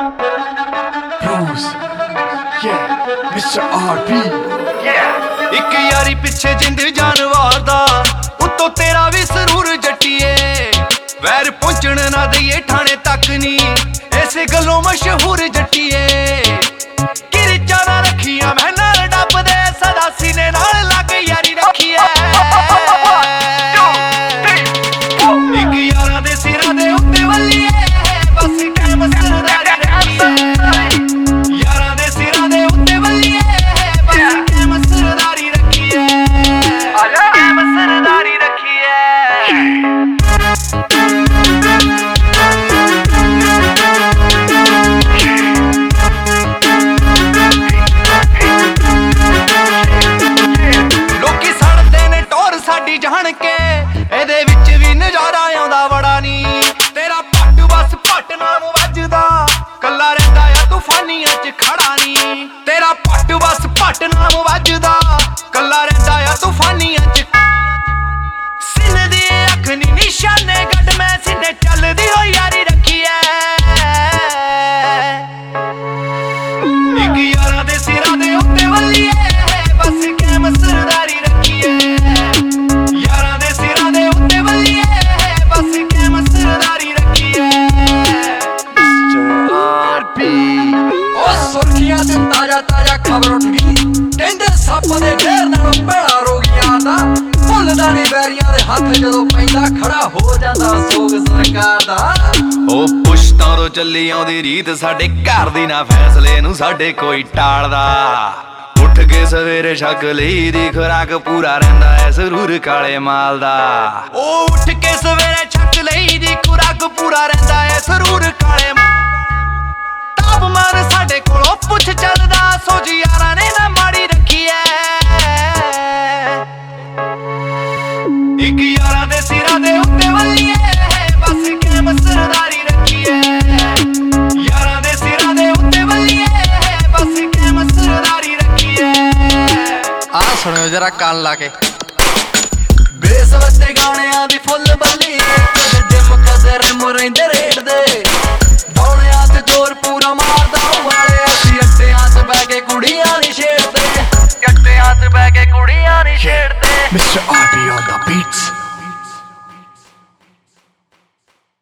Rose, yeah, Mr. RP, yeah। ਇੱਕ ਯਾਰੀ ਪਿੱਛੇ ਜਿੰਦ ਜਾਨਵਾਰ ਦਾ ਉੱਤੋਂ ਤੇਰਾ ਵੀ ਸਰੂਰ ਜੱਟੀਏ। ਵੈਰ ਪਹੁੰਚਣ ਨਾ ਦਈਏ ਠਾਣੇ ਤੱਕ ਨੀ, ਇਸੇ ਗੱਲੋਂ ਮਸ਼ਹੂਰ ਜੱਟੀਏ। ਕਿਰਚਾ ਨਾ ਰੱਖੀਆਂ ਮੈਂ ਨਾਲ ਡੱਬਦੇ ਸਦਾ ਸੀਨੇ ਨਾਲ ਲੱਗ ਯਾਰੀ ਰੱਖੀਏ। ਇੱਕ ਯਾਰਾਂ ਦੇ ਸਿਰਾਂ ਦੇ ਉੱਤੇ ਵੱਲੀਏ ਬਸ ਟਾਈਮ ਸਰਦਾਰੀ ਰੱਖੀਏ। ਯਾਰਾਂ ਦੇ ਸਿਰਾਂ ਦੇ ਉੱਤੇ ਵੱਲੀਏ ਬਸ ਟਾਈਮ ਸਰਦਾਰੀ ਰੱਖੀਏ। ਟਾਈਮ ਸਰਦਾਰੀ ਰੱਖੀਏ। ਸਾਡੀ ਜਾਣ ਕੇ ਇਹਦੇ ਵਿੱਚ ਵੀ ਨਜ਼ਾਰਾ ਆਉਂਦਾ ਬੜਾ ਨੀ। ਤੇਰਾ ਪੱਟ ਬਸ ਪੱਟ ਨਾਮ ਵੱਜਦਾ, ਕੱਲਾ ਰਹਿੰਦਾ ਆ ਤੂਫਾਨੀਆਂ 'ਚ ਖੜਾ ਨੀ। ਤੇਰਾ ਪੱਟ ਬਸ ਪੱਟ ਨਾਮ ਵੱਜਦਾ, ਕੱਲਾ ਰਹਿੰਦਾ ਆ ਤੂਫਾਨੀਆਂ 'ਚ। ਸਿੰਨ ਦੀ ਅੱਖ ਨੀ ਨਿਸ਼ਾਨੇ ਗੱਡ ਮੈਂ ਸਿੰਨੇ ਚੱਲਦੀ ਹੋਈ ਯਾਰੀ ਰੱਖੀਏ। ਇੱਕ ਯਾਰਾਂ ਦੇ ਸਿਰਾਂ ਦੇ ਉੱਤੇ ਵੱਲੀਏ ਬਸ ਕੈਮ ਸਰਦਾਰੀ ਰੱਖੀਏ। ਯਾਰਾਂ ਦੇ ਸਿਰਾਂ ਦੇ ਉੱਤੇ ਵੱਲੀਏ ਬਸ ਕੈਮ ਸਰਦਾਰੀ ਰੱਖੀਏ। RP, ਉਹ ਸੁਰਖੀਆਂ ਤੇ ਤਾਜ਼ਾ ਤਾਜ਼ਾ ਖਬਰ ਉੱਠ ਗਈ, ਕਹਿੰਦੇ ਸੱਪ ਦੇ ਢੇਰ ਨਾਲ ਭੈੜਾ ਰੋਗੀਆਂ ਦਾ। ਭੁੱਲਦਾ ਨੀ ਵੈਰੀਆਂ ਦੇ ਹੱਥ ਜਦੋਂ ਪੈਂਦਾ, ਖੜਾ ਹੋ ਜਾਂਦਾ ਸੋਗ ਸਰਕਾਰ ਦਾ। ਉਹ ਪੁਸ਼ਤਾਂ ਤੋਂ ਚੱਲੀ ਆਉਂਦੀ ਰੀਤ ਸਾਡੇ ਘਰ ਦੀ, ਨਾ ਫੈਸਲੇ ਨੂੰ ਸਾਡੇ ਕੋਈ ਟਾਲਦਾ। ਉੱਠ ਕੇ ਸਵੇਰੇ ਛਕ ਲਈ ਦੀ ਖੁਰਾਕ, ਪੂਰਾ ਰਹਿੰਦਾ ਐ ਸਰੂਰ ਕਾਲੇ ਮਾਲ ਦਾ। ਉਹ ਉੱਠ ਕੇ ਸਵੇਰੇ ਛਕ ਲਈ ਦੀ ਖੁਰਾਕ, ਪੂਰਾ ਰਹਿੰਦਾ ਐ ਸਰੂਰ ਕਾਲੇ ਮਾਲ। ਤਾਪਮਾਨ ਸਾਡੇ ਕੋਲੋਂ ਪੁੱਛ ਚੱਲਦਾ, ਸੋਝ ਯਾਰਾਂ ਨੇ ਨਾ ਮਾੜੀ ਰੱਖੀ ਐ। ਇੱਕ ਯਾਰਾਂ ਦੇ ਸਿਰਾਂ ਦੇ ਉੱਤੇ ਵੱਲੀਏ ਬਸ ਕੈਮ ਸਰਦਾਰੀ ਰੱਖੀਏ। ਯਾਰਾਂ ਦੇ ਸਿਰਾਂ ਦੇ ਉੱਤੇ ਵੱਲੀਏ ਬਸ ਕੈਮ ਸਰਦਾਰੀ ਰੱਖੀਏ। ਆ ਸੁਣਿਓ ਜਰਾ ਕੰਨ ਲਾ ਕੇ, ਬੇਸ ਵੱਤੇ ਗਾਣਿਆਂ ਦੀ ਫੁੱਲ ਬੱਲੀ, ਜਿਮ ਕਦੇ ਰਿਮ ਰਹਿੰਦੇ ਰੇਡ ਦੇ। ਦੌੜਿਆਂ ਤੇ ਜ਼ੋਰ ਪੂਰਾ